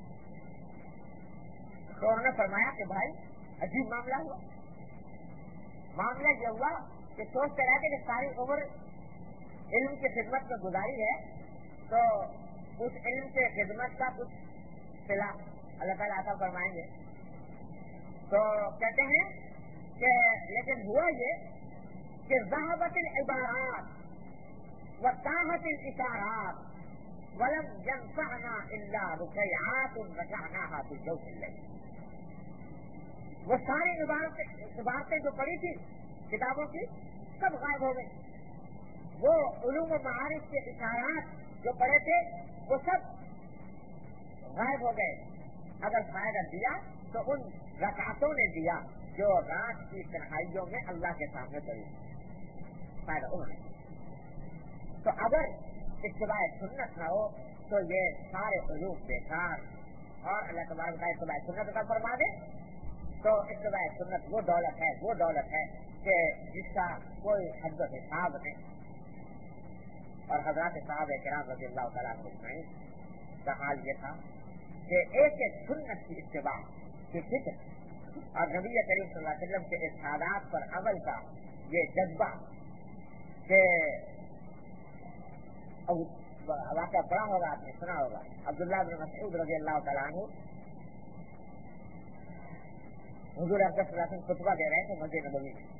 Speaker 1: تو انہوں نے فرمایا کہ بھائی عجیب معاملہ ہوا. معاملہ یہ ہوا کہ سوچتے رہتے کہ ساری عمر علم کی خدمت میں گزاری ہے, تو اس علم سے خدمت کا کچھ صلہ اللہ تعالیٰ عطا فرمائیں گے. تو کہتے ہیں کہ لیکن ہوا یہ کہ ذہبت العبارات وطاحت الاشارات ولم ينفعنا الا رقيعات رجعناها في جوف الليل. وہ ساری عبارتیں جو پڑھی تھی کتابوں کی سب غائب ہو گئی. وہ علوم و معارف کے اشارات جو پڑھے تھے وہ سب غائب ہو گئے. اگر فائدہ دیا تو ان رکعتوں نے دیا جو رات کی تنہائیوں میں اللہ کے سامنے پڑی, فائدہ انہوں نے. تو اگر اتباع سنت نہ ہو تو یہ سارے علوم بیکار, اور اللہ تبارک و تعالیٰ اتباع سنت کا فرما دے تو اتباع سنت وہ دولت ہے کہ جس کا کوئی حد و حساب نہیں. اور حضرات صحابہ کرام رضی اللہ تعالیٰ عنہ کا حال یہ تھا کہ ایک ایک سنت کی اتباع کی فکر اور نبی کریم صلی اللہ علیہ وسلم کے ارشادات پر عمل کا یہ جذبہ کہ واقعہ پڑھا ہوگا, آپ نے سنا ہوگا, عبداللہ بن مسعود رضی اللہ تعالیٰ عنہ حضور اکرم صلی اللہ علیہ وسلم خطبہ دے رہے تھے مسجد نبوی میں.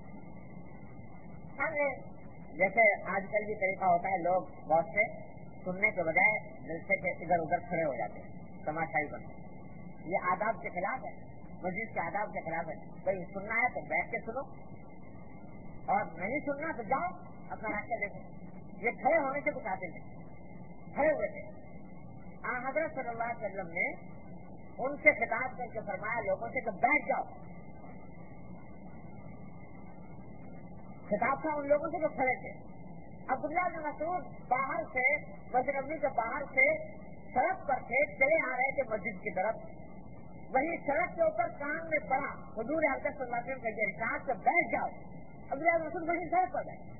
Speaker 1: ہم نے جیسے آج کل یہ طریقہ ہوتا ہے, لوگ بہت سے سننے کے بجائے جلسے کے ادھر ادھر کھڑے ہو جاتے ہیں, تماشائی بنتے ہیں. یہ آداب کے خلاف ہے, مسجد کے آداب کے خلاف ہے. کہیں سننا ہے تو بیٹھ کے سنو, اور نہیں سننا تو جاؤ اپنا راستہ دیکھو. یہ کھڑے ہونے سے کچھ حاصل نہیں. کھڑے ہوئے تھے حضرت صلی اللہ علیہ وسلم نے ان سے خطاب کر کے فرمایا لوگوں سے کہ بیٹھ جاؤ. خطاب تھا ان لوگوں سے جو کھڑے تھے. عبداللہ بن مسعود باہر سے مسجد نبوی کے باہر سے سڑک پر تھے, چلے آ رہے تھے مسجد کی طرف. وہی سڑک کے اوپر کان میں پڑا حضور اکرم صلی اللہ علیہ وسلم کا یہ ارشاد کہ بیٹھ جاؤ. عبداللہ بن مسعود وہی سڑک پر گئے,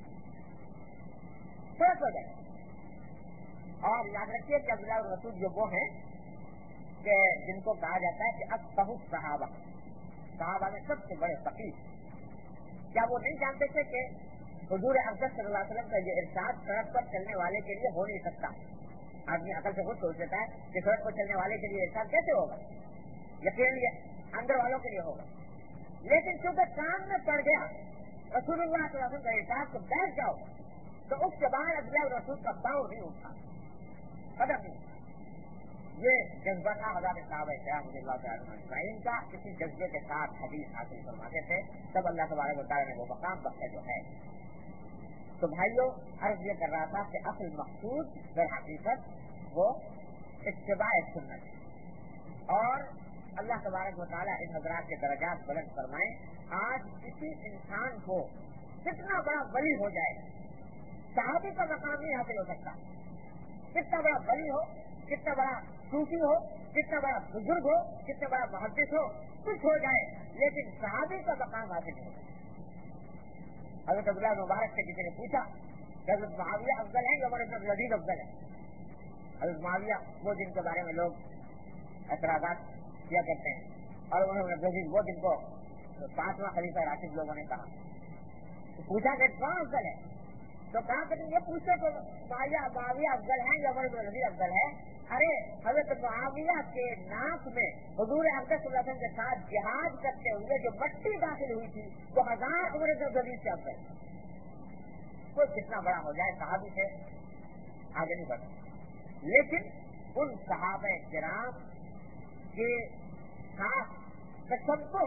Speaker 1: سڑک پر گئے. اور یاد رکھیے کہ عبداللہ بن مسعود جو وہ ہیں کہ جن کو کہا جاتا ہے کہ افقہ صحابہ میں سب سے بڑے فقیہ. کیا وہ نہیں جانتے تھے کہ حضور اکرم صلی اللہ علیہ وسلم کا یہ ارشاد سڑک پر چلنے والے کے لیے ہو نہیں سکتا؟ آدمی عقل سے خود سوچ لیتا ہے کہ سڑک پر چلنے والے کے لیے ارشاد کیسے ہوگا, یقین اندر والوں کے لیے ہوگا. لیکن چونکہ کان میں پڑ گیا رسول اللہ صلی اللہ علیہ وسلم کا ارشاد تو بیٹھ جاؤ, تو اس کے بعد عبداللہ رسول کا پاؤں نہیں اٹھا, قدم نہیں. یہ جذبہ تھا حضرات صحابہ کرام رضی اللہ تعالیٰ عنہ. ان کا کسی جذبے کے ساتھ حدیث حاصل فرماتے تھے, تب اللہ تبارک و تعالیٰ نے وہ مقام بخشا جو ہے. تو بھائیوں, عرض یہ کر رہا تھا کہ اصل مقصود در حقیقت وہ اتباع سنت ہے. اور اللہ تبارک و تعالیٰ ان حضرات کے درجات بلند فرمائیں. آج کسی انسان کو کتنا بڑا ولی ہو جائے, صحابی کا مقام نہیں حاصل ہو سکتا. کتنا بڑا ولی ہو, کتنا بڑا صوفی ہو, کتنا بڑا بزرگ ہو, کتنا بڑا محدث ہو, کچھ ہو جائے, لیکن صحابی کا مقام حاصل نہیں ہوتا. حضرت عبداللہ مبارک سے کسی نے پوچھا کہ حضرت معاویہ افضل ہے یا عمر بن عبد العزیز افضل ہے؟ حضرت معاویہ وہ جن کے بارے میں لوگ اعتراضات کیا کرتے ہیں, اور عمر بن عبد العزیز وہ جن کو 5واں خلیفہ راشد لوگوں نے کہا. پوچھا کہ کون افضل ہے, تو کہا کہ یہ پوچھتے تو معاویہ افضل ہے یا عمر بن عبد العزیز افضل ہے. ارے حضرت معاویہ کے ناک میں حضور اکرم صلی اللہ علیہ وسلم کے ساتھ جہاد کرتے ہوئے جو مٹی داخل ہوئی تھی وہ 1000 عمر بن عبد العزیز سے افضل. کوئی کتنا بڑا ہو جائے صحابی سے آگے نہیں بڑھتا. لیکن ان صحابہ کرام کے ساتھ تصوف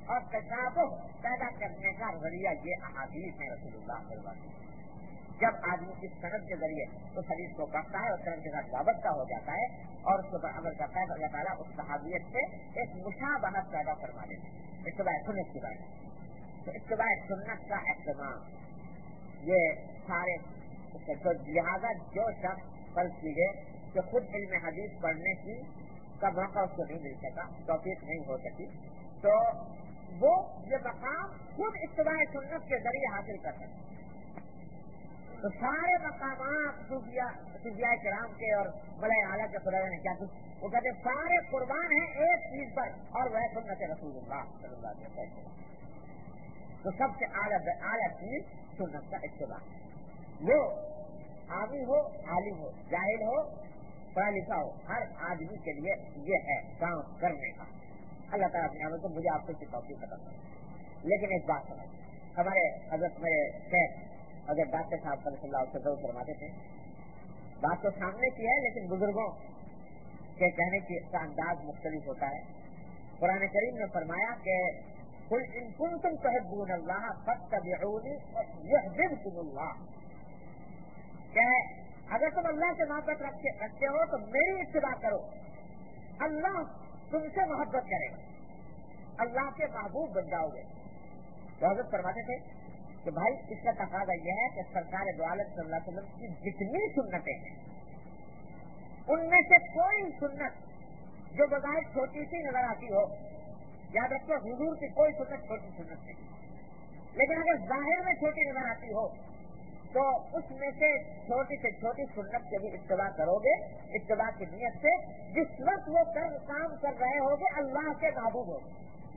Speaker 1: اور تشابہ پیدا کرنے کا ذریعہ یہ احادیث ہے رسول اللہ صلی اللہ علیہ وسلم. جب آدمی اس سند کے ذریعے اس حدیث کو پڑھتا ہے اور سند کے ساتھ وابستہ ہو جاتا ہے اور اس کے اوپر عمل کرتا ہے تو اللہ تعالیٰ اس صحابیت سے ایک مشابہت پیدا فرما دیتے ہیں اتباع سنت کی بات. تو اتباع سنت کا اہتمام یہ سارے لہٰذا جو شخص فرض کیجیے کہ خود علم حدیث پڑھنے کی کا موقع اس کو نہیں مل سکا, توفیق نہیں ہو سکی, تو وہ یہ مقام خود اتباع سنت کے ذریعے حاصل کر سکتا. تو سارے مقامات صوفیاء کرام کے اور ملائے اعلیٰ کے خدا نے کیا کچھ وہ کہتے ہیں سارے قربان ہیں ایک چیز پر اور وہ سنت رسول اللہ صلی اللہ علیہ وسلم. تو سب سے اعلیٰ چیز سنت کا اتباع. وہ عامی ہو, عالم ہو, جاہل ہو, پڑھا لکھا ہو, ہر آدمی کے لیے یہ ہے کام کرنے کا. اللہ تعالیٰ اپنے عمل کو مجھے آپ کو توفیق عطا کرے. لیکن ایک بات سمجھ, ہمارے حضرت میرے شیخ اگر ڈاکٹر صاحب صلی اللہ علیہ وسلم فرماتے تھے, بات تو سامنے کی ہے لیکن بزرگوں کے کہنے کا انداز مختلف ہوتا ہے. قرآن کریم نے فرمایا کہ قل ان کنتم تحبون اللہ فاتبعونی یحببکم اللہ, کہ اگر تم اللہ سے محبت رکھتے ہو تو میری اتباع کرو, اللہ تم سے محبت کرے گا, اللہ کے محبوب بن جاؤ گے. حضرت فرماتے تھے کہ بھائی اس کا تقاضا یہ ہے کہ سرکار دو عالم صلی اللہ علیہ وسلم کی جتنی سنتیں ہیں ان میں سے کوئی سنت جو بظاہر چھوٹی سی نظر آتی ہو, یاد رکھو حضور کی کوئی سنت چھوٹی سنت نہیں, لیکن اگر ظاہر میں چھوٹی نظر آتی ہو تو اس میں سے چھوٹی سے چھوٹی سنت کے بھی اتباع کرو گے, اتباع کی نیت سے جس وقت وہ کام کر رہے ہوگے اللہ کے محبوب ہوگے.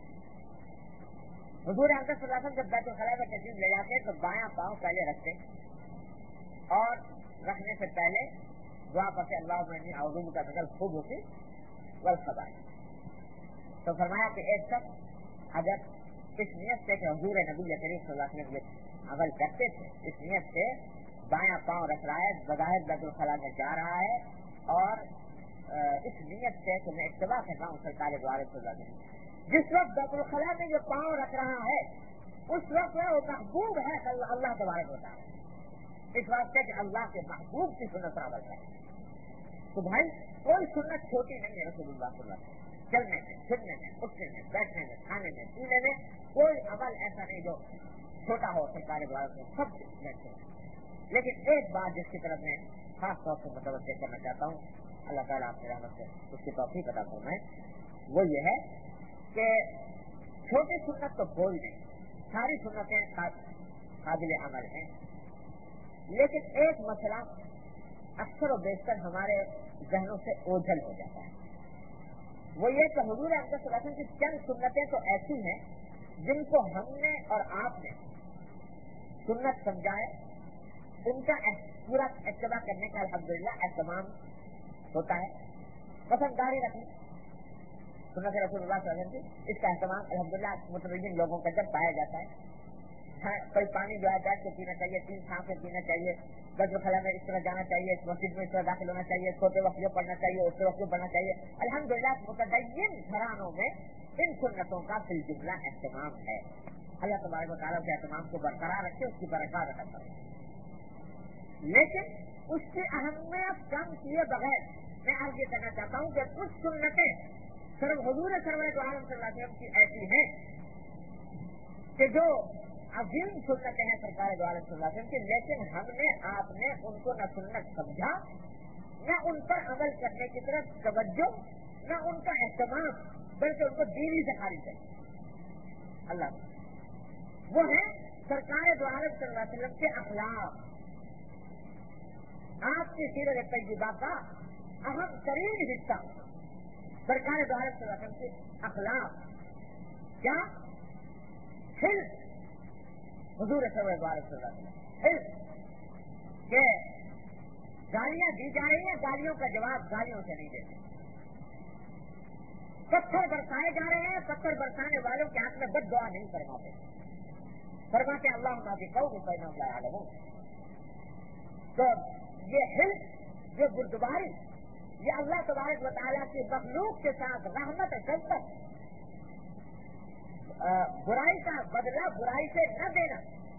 Speaker 1: حضور اقدس صلی اللہ علیہ وسلم جب بیت الخلاء میں تشریف لے جاتے ہیں تو بایاں پاؤں پہلے رکھتے ہیں اور رکھنے سے پہلے دعا پڑھتے اللہ انی اعوذ بک من الخبث والخبائث. تو فرمایا کہ ایک شخص اگر اس نیت سے کہ حضور نبی کریم صلی اللہ علیہ وسلم یہ عمل کرتے تھے, اس نیت سے بایاں پاؤں رکھ رہا ہے, بظاہر بیت الخلاء میں جا رہا ہے اور اس نیت سے کہ میں اتباع کر رہا ہوں سرکار دو عالم صلی اللہ علیہ وسلم, جس وقت بیت الخلاء میں جو پاؤں رکھ رہا ہے اس وقت وہ محبوب ہے اللہ تبارک و تعالیٰ, اس واسطے کہ اللہ کے محبوب کی سنت پر عمل کرے. تو بھائی کوئی سنت چھوٹی نہیں ہے رسول اللہ صلی اللہ علیہ وسلم. چلنے میں, پھرنے میں, اٹھنے میں, بیٹھنے میں, کھانے میں, پینے میں کوئی عمل ایسا نہیں جو چھوٹا ہو سرکار دوارا میں, سب بیٹھے. لیکن ایک بات جس کی طرف میں خاص طور سے متوجہ کرنا چاہتا ہوں, اللہ تعالیٰ آپ کی رحمت سے اس کی توفیق عطا فرمائے, وہ یہ ہے کہ چھوٹی سنت تو کوئی نہیں, ساری سنتیں قابل عمل ہیں, لیکن ایک مسئلہ اکثر و بیشتر ہمارے ذہنوں سے اوجھل ہو جاتا ہے, وہ یہ کہ حضور اقدس صلی اللہ علیہ وسلم کی چند سنتیں تو ایسی ہیں جن کو ہم نے اور آپ نے سنت سمجھائے, ان کا پورا اتباع کرنے کا الحمدللہ اہتمام ہوتا ہے. پسنداری رکھنی سنت رسول اللہ صلی اللہ علیہ وسلم کی, اس کا اہتمام الحمدللہ متدین لوگوں کا جب پایا جاتا ہے. کوئی پانی جو ہے بیٹھ کے پینا چاہیے, 3 سانسیں پینا چاہیے, بیت الخلاء میں اس طرح جانا چاہیے, مسجد میں اس طرح داخل ہونا چاہیے, سوتے وقت یہ پڑھنا چاہیے, اٹھتے وقت یہ پڑھنا چاہیے. الحمدللہ متدین گھرانوں میں ان سنتوں کا فی الجملہ اہتمام ہے. اللہ تبارک و تعالیٰ کے اہتمام کو برقرار رکھے, اس کی برکات عطا کرے. لیکن اس کی اہمیت کم کیے بغیر میں عرض یہ کرنا چاہتا ہوں کہ کچھ سنتیں حضور سرور دو عالم صلی اللہ علیہ وسلم کی ایسی ہیں کہ جو عظیم سنتیں ہیں سرکار دو عالم صلی اللہ علیہ وسلم کی, لیکن ہم نے آپ نے ان کو نہ سنت سمجھا, نہ ان پر عمل کرنے کی طرف توجہ, نہ ان کا اہتمام, بلکہ ان کو دین ہی سے خارج ہے. اللہ وہ ہے سرکار دو عالم صلی اللہ علیہ وسلم کے اخلاق. آپ کی سیرت طیبہ کا اہم ترین حصہ سرکار دو عالم صلی اللہ علیہ وسلم کے اخلاق. کیا حلم حضور سرور دو عالم صلی اللہ علیہ وسلم, حلم کہ گالیاں دی جا رہی ہیں, گالیوں کا جواب گالیوں سے نہیں دیتے. پتھر برسائے جا رہے ہیں, پتھر برسانے والوں کے ہاتھ میں بد دعا نہیں فرماتے, فرماتے اللہ نبی قوم بین اللہ علیہ. تو یہ حلم, یہ بردباری, یہ اللہ تبارک و تعالیٰ کی مخلوق کے ساتھ رحمت شفقت برائی کا بدلہ برائی سے نہ دینا،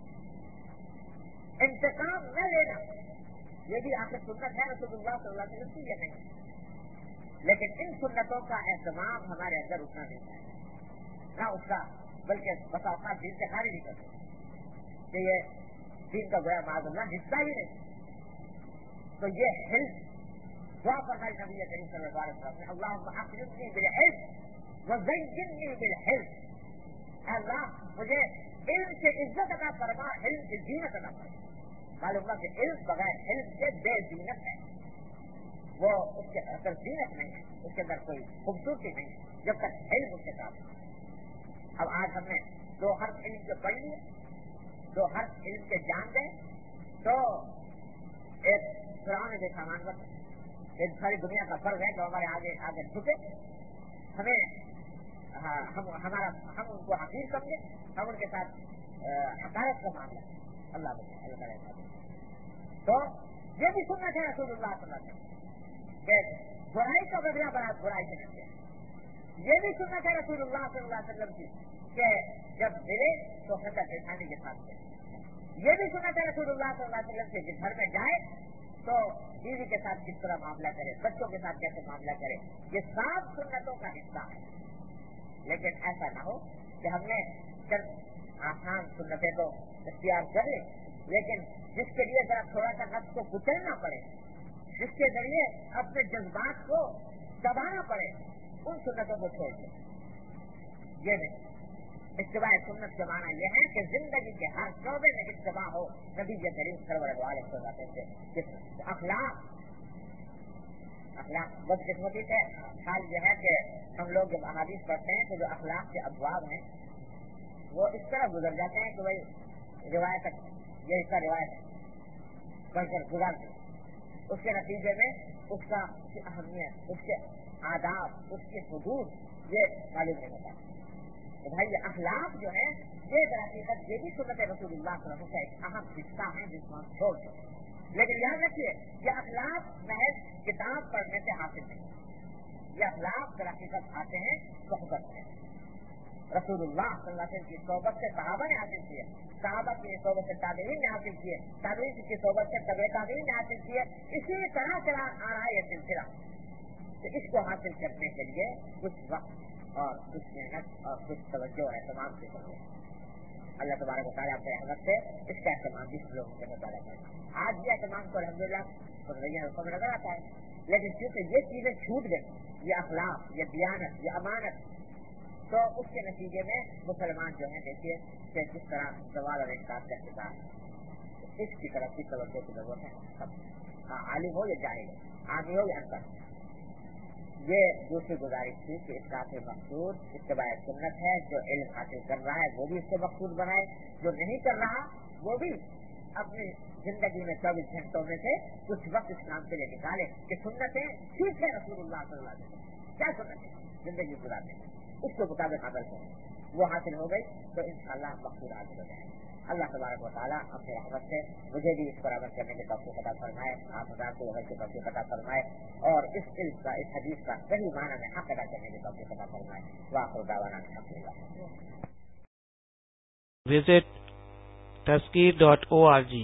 Speaker 1: انتقام نہ لینا، یہ بھی آخر سنت ہے رسول اللہ صلی اللہ علیہ وسلم کی، یہ نہیں۔ لیکن ان سنتوں کا اہتمام ہمارے اندر اتنا نہیں ہے، نہ اس کا، بلکہ بسا اوقات دین سے خارج نہیں کرتے کہ یہ دین کا گویا معاذ اللہ حصہ ہی نہیں۔ تو یہ حلم دعا فرمائی نبی کریم صلی اللہ علیہ وسلم نے، اللہم اکرمنی بالعلم وزیننی بالحلم، اللہ مجھے علم سے عزت عطا فرما، علم سے زینت عطا فرما۔ معلوم ہوا کہ علم بغیر علم سے بے زینت ہے، وہ اس کے اندر زینت نہیں ہے، اس کے اندر کوئی خوبصورتی نہیں ہے جب تک علم اس کے ساتھ۔ اب آج ہم نے دو حرف علم کے پڑھ لیے، دو حرف علم کے جان گئے، تو ایک فرعون نے دیکھا مان بتا ایک ساری دنیا کا فرض ہے کہ ہمارے آگے آگے جھکے، ہمیں ہم ان کو حقیر سمجھے، ہم ان کے ساتھ حقارت کا معاملہ اللہ تعالیٰ۔ تو یہ بھی سنت ہے رسول اللہ صلی اللہ علیہ وسلم کہ برائی کا بدلہ برائی سے نہ دیا، یہ بھی سنت ہے رسول اللہ صلی اللہ علیہ وسلم کی کہ جب ملے تو خندہ پیشانی کے ساتھ دے، یہ بھی سنت ہے رسول اللہ صلی اللہ علیہ وسلم سے کہ گھر میں جائے تو بیوی کے ساتھ کس طرح معاملہ کرے، بچوں کے ساتھ کیسے معاملہ کرے، یہ سب سنتوں کا حصہ ہے۔ لیکن ایسا نہ ہو کہ ہم نے چند آسان سنتیں تو اختیار کر لیں، لیکن جس کے لیے ذرا تھوڑا سا نفس کو کچلنا پڑے، جس کے ذریعے اپنے جذبات کو دبانا پڑے، ان سنتوں کو چھوڑ دیں، یہ نہیں۔ اتباع سنت کا معنی یہ ہے کہ زندگی کے ہر شعبے میں اتباع ہو نبی کریم سرور علیہ وسلم۔ اخلاق بدقسمتی سے حال یہ ہے کہ ہم لوگ جب احادیث پڑھتے ہیں تو جو اخلاق کے ابواب ہیں وہ اس طرح گزر جاتے ہیں کہ بھائی روایت یہ اس کا روایت پڑھ کر گزار دیں، اس کے نتیجے میں اس کا اہمیت، اس کے آداب، اس کی حدود یہ معلوم نہیں ہوتا۔ تو بھائی یہ اخلاق جو ہے یہ در حقیقت یہ بھی سنت رسول اللہ صلی اللہ علیہ وسلم کا ایک اہم حصہ ہے جس کو ہم چھوڑ دیں۔ لیکن یاد رکھیے یہ اخلاق محض کتاب پڑھنے سے حاصل نہیں، یہ اخلاق در حقیقت آتے ہیں صحبت سے۔ رسول اللہ صلی اللہ علیہ وسلم کی صحبت سے صحابہ نے حاصل کیے، صحابہ کی صحبت سے تابعین نے حاصل کیے، تابعین کی صحبت سے تبع تابعین نے حاصل کیے، اسی طرح چلا آ رہا ہے یہ سلسلہ۔ تو اس کو حاصل کرنے کے لیے کچھ وقت اور کچھ محنت اور کچھ توجہ اور اہتمام سے کرو۔ اللہ تبارک و تعالیٰ اپنے رحمت سے اس کا اہتمام بھی لوگوں کے مطالعہ کرے۔ آج یہ اہتمام کو الحمدللہ حکم نظر آتا ہے، لیکن کیونکہ یہ چیزیں چھوٹ گئی، یہ اخلاق، یہ دیانت، یہ امانت، تو اس کے نتیجے میں مسلمان جو ہیں دیکھیے کہ جس طرح زوال اور انقلاب کا شکار ہے، اس کی طرف کی توجہ کی ضرورت ہے۔ عالم ہو یا جاہل، عامی ہو یا ان پڑھ۔ یہ دوسری گزارش تھی کہ اس کا مقصود اتباع سنت ہے، جو علم حاصل کر رہا ہے وہ بھی اس سے مقصود بنائے، جو نہیں کر رہا وہ بھی اپنی زندگی میں 24 گھنٹوں میں سے کچھ وقت اس کام کے لیے نکالے کہ سنتیں ٹھیک ہے رسول اللہ صلی اللہ علیہ وسلم کیا سنتیں زندگی گزارنے اس کے مطابق عمل کریں، وہ حاصل ہو گئی تو انشاءاللہ مقصود حاصل ہو جائے۔ اللہ تبارک و تعالیٰ اپنے رحمت سے مجھے بھی اس پر عمل کرنے کے توفیق عطا فرمائے، آپ حضرات کو عمل کے توفیق عطا فرمائے، اور اس علم کا، اس حدیث کا صحیح معنی میں حق ادا کرنے کے توفیق عطا فرمائے۔ وآخر دعوانا الحمدللہ۔
Speaker 2: Visit Tazkir.org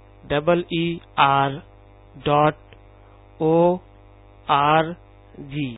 Speaker 2: www.tazkir.org